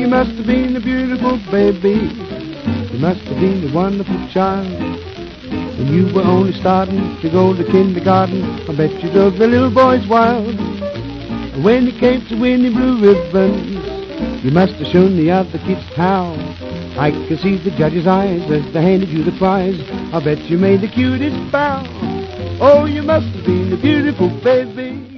you must have been a beautiful baby. You must have been a wonderful child. When you were only starting to go to kindergarten, I bet you drove the little boys wild. And when it came to winning blue ribbons, you must have shown the other kids how. I could see the judge's eyes as they handed you the prize. I bet you made the cutest bow. Oh, you must have been a beautiful baby.